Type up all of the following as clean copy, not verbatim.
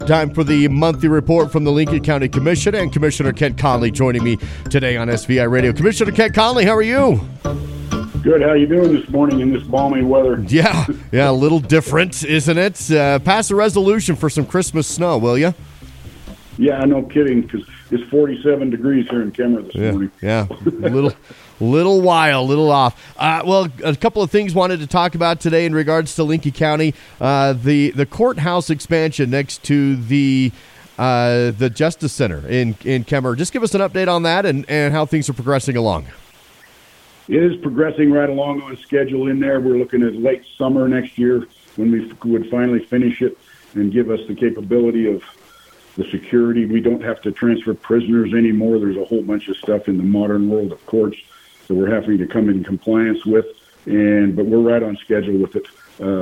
Time for the monthly report from the Lincoln County Commission and Commissioner Kent Conley joining me today on SVI Radio. Commissioner Kent Conley, how are you? Good. How you doing this morning in this balmy weather? Yeah, a little different, isn't it? Pass a resolution for some Christmas snow, will you? Yeah, no kidding, because it's 47 degrees here in Kemmer this morning. Yeah, little off. Well, a couple of things wanted to talk about today in regards to Lincoln County. The courthouse expansion next to the Justice Center in Kemmer. Just give us an update on that and how things are progressing along. It is progressing right along on schedule in there. We're looking at late summer next year when we would finally finish it and give us the capability of the security. We don't have to transfer prisoners anymore. There's a whole bunch of stuff in the modern world of courts that we're having to come in compliance with, but we're right on schedule with it.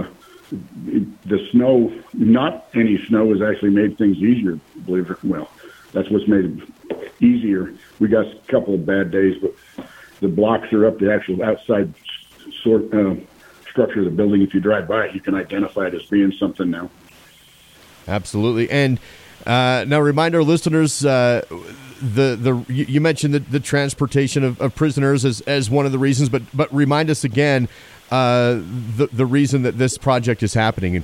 The snow, not any snow, has actually made things easier, believe it. Well, that's what's made it easier. We got a couple of bad days, but the blocks are up. The actual outside structure of the building, if you drive by it, you can identify it as being something now. Absolutely. And now remind our listeners, you mentioned the transportation of prisoners as one of the reasons, but remind us again the reason that this project is happening.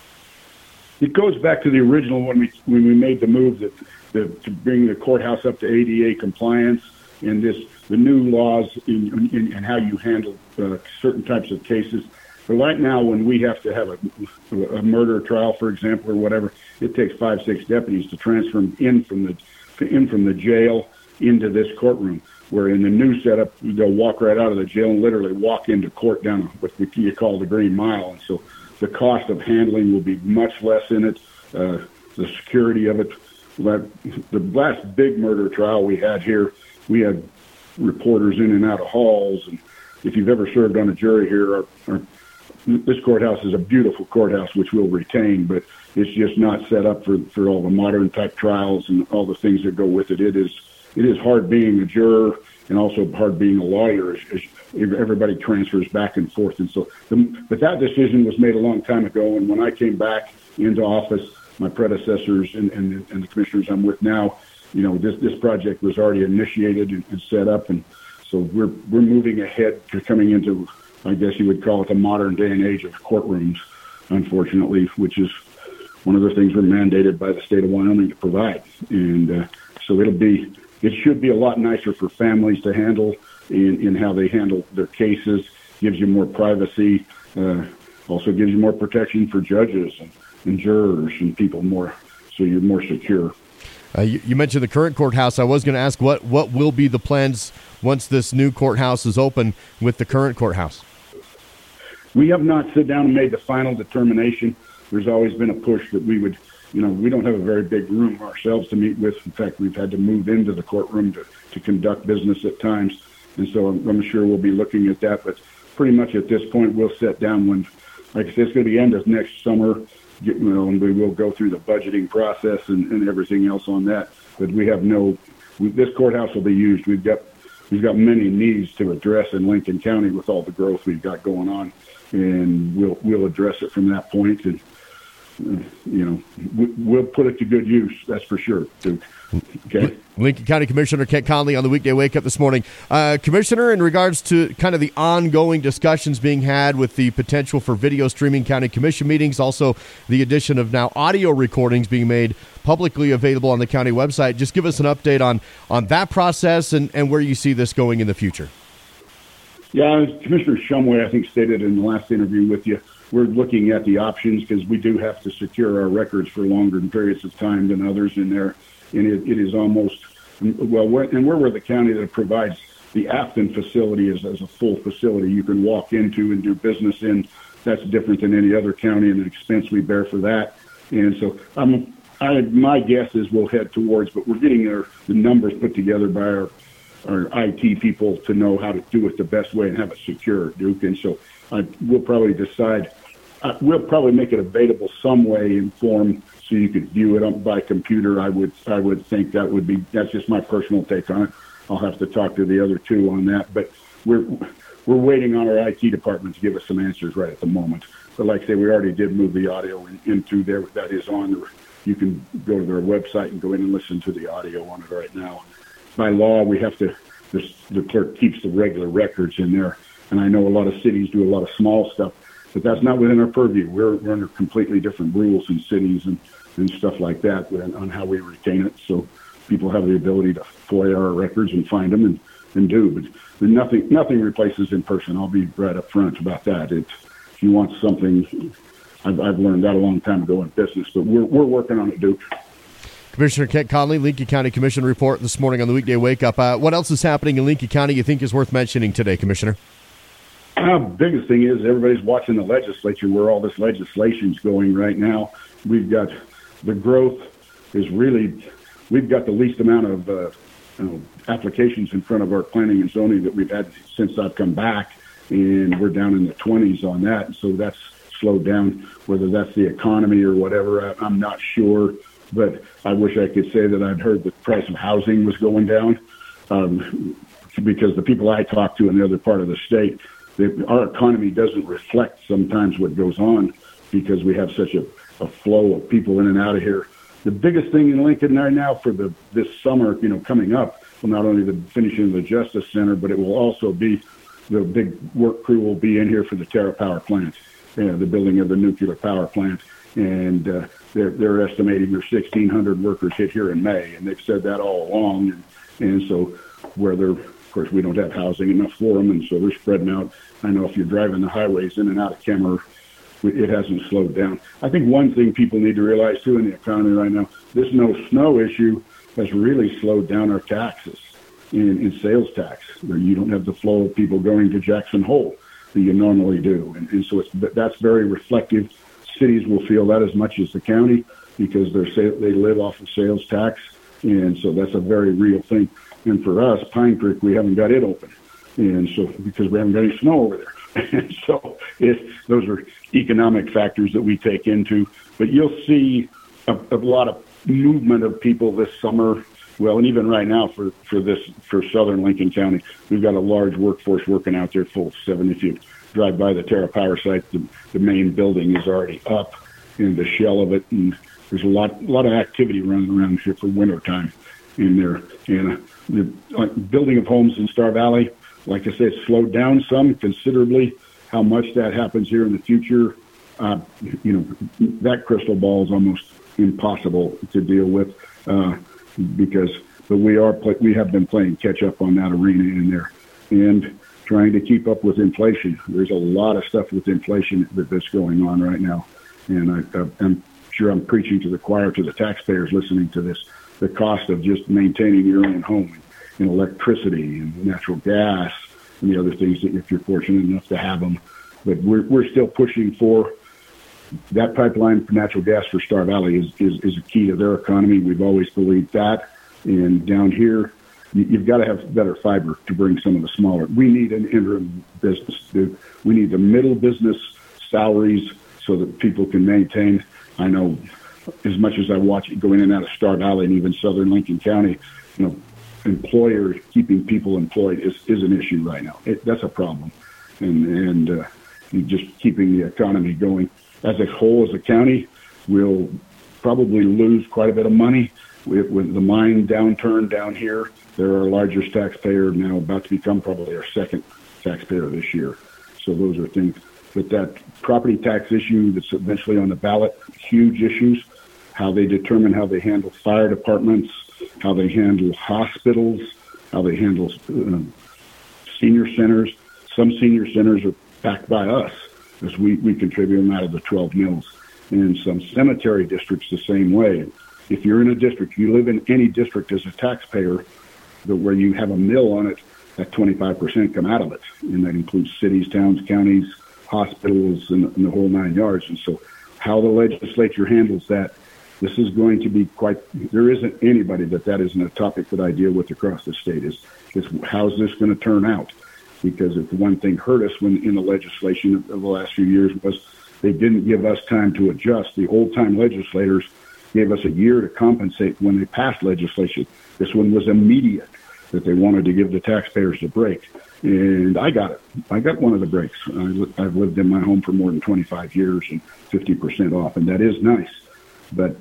It goes back to the original when we made the move to bring the courthouse up to ADA compliance, and the new laws in how you handle certain types of cases. But right now, when we have to have a murder trial, for example, or whatever, it takes 5-6 deputies to transfer them in from the jail into this courtroom. Where in the new setup, they'll walk right out of the jail and literally walk into court down what you call the Green Mile. And so the cost of handling will be much less in it. The security of it. The last big murder trial we had here, we had reporters in and out of halls. And if you've ever served on a jury here, this courthouse is a beautiful courthouse, which we'll retain, but it's just not set up for all the modern type trials and all the things that go with it. It is hard being a juror and also hard being a lawyer as everybody transfers back and forth. And so, but that decision was made a long time ago. And when I came back into office, my predecessors and the commissioners I'm with now, this project was already initiated and set up. And so we're moving ahead to coming into, I guess you would call it, the modern day and age of courtrooms, unfortunately, which is one of the things we're mandated by the state of Wyoming to provide. And so it should be a lot nicer for families to handle in how they handle their cases, gives you more privacy, also gives you more protection for judges and jurors and people more, so you're more secure. You mentioned the current courthouse. I was going to ask what will be the plans once this new courthouse is open with the current courthouse? We have not sit down and made the final determination. There's always been a push that we would, we don't have a very big room ourselves to meet with. In fact, we've had to move into the courtroom to conduct business at times. And so I'm sure we'll be looking at that. But pretty much at this point, we'll sit down when, like I said, it's going to be end of next summer, and we will go through the budgeting process and everything else on that. But we have this courthouse will be used. We've got many needs to address in Lincoln County with all the growth we've got going on. And we'll address it from that point, and we'll put it to good use. That's for sure, Duke. Okay. Lincoln County Commissioner Kent Conley on the weekday wake up this morning. Commissioner, in regards to kind of the ongoing discussions being had with the potential for video streaming county commission meetings, also the addition of now audio recordings being made publicly available on the county website. Just give us an update on that process and where you see this going in the future. Yeah, Commissioner Shumway, I think, stated in the last interview with you, we're looking at the options because we do have to secure our records for longer periods of time than others in there. And it is almost, and we're the county that provides the Afton facility as a full facility you can walk into and do business in. That's different than any other county and the expense we bear for that. And so my guess is we'll head towards, but we're getting the numbers put together by our IT people to know how to do it the best way and have it secure, Duke. And so we'll probably decide. We'll probably make it available some way in form so you could view it by computer. I would think that's just my personal take on it. I'll have to talk to the other two on that. But we're waiting on our IT department to give us some answers right at the moment. But like I say, we already did move the audio into there. That is on you can go to their website and go in and listen to the audio on it right now. By law, we have to, the clerk keeps the regular records in there. And I know a lot of cities do a lot of small stuff, but that's not within our purview. We're under completely different rules in cities and stuff like that on how we retain it. So people have the ability to FOIA our records and find them and do. But nothing replaces in person. I'll be right up front about that. If you want something, I've learned that a long time ago in business, but we're working on it, Duke. Commissioner Kent Conley, Lincoln County Commission report this morning on the Weekday Wake Up. What else is happening in Lincoln County you think is worth mentioning today, Commissioner? Biggest thing is everybody's watching the legislature where all this legislation's going right now. We've got the growth is really, we've got the least amount of applications in front of our planning and zoning that we've had since I've come back, and we're down in the 20s on that. So that's slowed down. Whether that's the economy or whatever, I'm not sure. But I wish I could say that I'd heard the price of housing was going down, because the people I talk to in the other part of the state, our economy doesn't reflect sometimes what goes on because we have such a flow of people in and out of here. The biggest thing in Lincoln right now for this summer, coming up, will not only the finishing of the Justice Center, but it will also be the big work crew will be in here for the TerraPower plant, the building of the nuclear power plant. And they're estimating there's 1,600 workers hit here in May, and they've said that all along. And so where they're, of course, we don't have housing enough for them, and so they're spreading out. I know if you're driving the highways in and out of Kemmer, it hasn't slowed down. I think one thing people need to realize, too, in the economy right now, this no snow issue has really slowed down our taxes in sales tax. Where you don't have the flow of people going to Jackson Hole that you normally do. And so that's very reflective. Cities will feel that as much as the county because they live off of sales tax. And so that's a very real thing. And for us, Pine Creek, we haven't got it open. And so because we haven't got any snow over there. And so those are economic factors that we take into. But you'll see a lot of movement of people this summer. Well, and even right now for southern Lincoln County, we've got a large workforce working out there full 7. If you drive by the TerraPower site, the main building is already up in the shell of it. And there's a lot of activity running around here for wintertime in there. And the building of homes in Star Valley, like I said, it's slowed down some considerably. How much that happens here in the future, that crystal ball is almost impossible to deal with but we have been playing catch up on that arena in there and trying to keep up with inflation. There's a lot of stuff with inflation that's going on right now, and I'm sure I'm preaching to the choir to the taxpayers listening to this. The cost of just maintaining your own home and electricity and natural gas and the other things that if you're fortunate enough to have them. But we're still pushing for that pipeline for natural gas for Star Valley is a key to their economy. We've always believed that. And down here, you've got to have better fiber to bring some of the smaller. We need an interim business. We need the middle business salaries so that people can maintain. I know as much as I watch it go in and out of Star Valley and even southern Lincoln County, employers keeping people employed is an issue right now. That's a problem. And just keeping the economy going. As a whole, as a county, we'll probably lose quite a bit of money with the mine downturn down here. They're our largest taxpayer now, about to become probably our second taxpayer this year. So those are things. But that property tax issue that's eventually on the ballot, huge issues, how they determine how they handle fire departments, how they handle hospitals, how they handle senior centers. Some senior centers are backed by us as we contribute them out of the 12 mills. And some cemetery districts the same way. If you're in a district, you live in any district as a taxpayer, where you have a mill on it, that 25% come out of it. And that includes cities, towns, counties, hospitals, and the whole 9 yards. And so how the legislature handles that, this is going to be there isn't anybody that isn't a topic that I deal with across the state is how's this going to turn out? Because if one thing hurt us in the legislation of the last few years was they didn't give us time to adjust. The old-time legislators gave us a year to compensate when they passed legislation. This one was immediate, that they wanted to give the taxpayers a break. And I got it. I got one of the breaks. I've lived in my home for more than 25 years and 50% off, and that is nice. But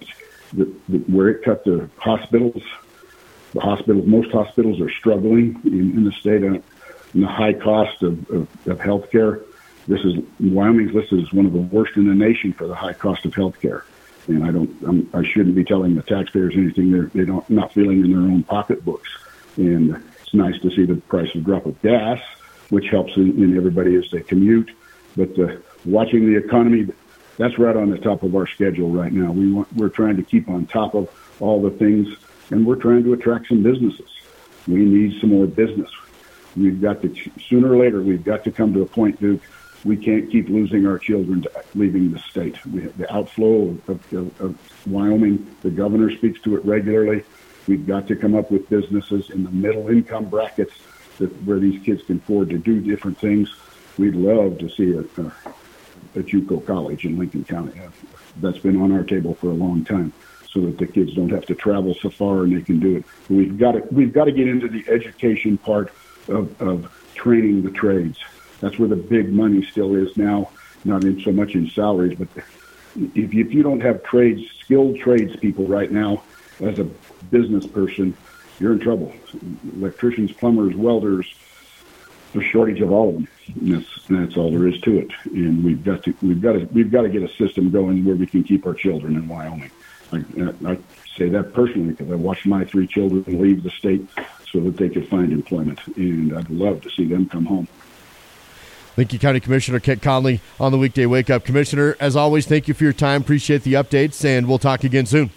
where it cut the hospitals. Most hospitals are struggling in the state, and the high cost of health care. Wyoming's listed as one of the worst in the nation for the high cost of health care. And I shouldn't be telling the taxpayers anything they're not feeling in their own pocketbooks. And it's nice to see the price of drop of gas, which helps in everybody as they commute. But watching the economy, that's right on the top of our schedule right now. We're trying to keep on top of all the things, and we're trying to attract some businesses. We need some more business. Sooner or later, we've got to come to a point, Duke. We can't keep losing our children to leaving the state. The outflow of Wyoming, the governor speaks to it regularly. We've got to come up with businesses in the middle income brackets where these kids can afford to do different things. We'd love to see a JUCO college in Lincoln County. That's been on our table for a long time, so that the kids don't have to travel so far and they can do it. But we've got to get into the education part of training the trades. That's where the big money still is now, not in so much in salaries, but if you don't have skilled tradespeople right now as a business person, you're in trouble. Electricians, plumbers, welders, there's a shortage of all of them. And that's all there is to it. And we've got to get a system going where we can keep our children in Wyoming. I say that personally because I watched my 3 children leave the state so that they could find employment, and I'd love to see them come home. Lincoln County Commissioner Kent Conley on the Weekday Wake Up. Commissioner, as always, thank you for your time. Appreciate the updates, and we'll talk again soon.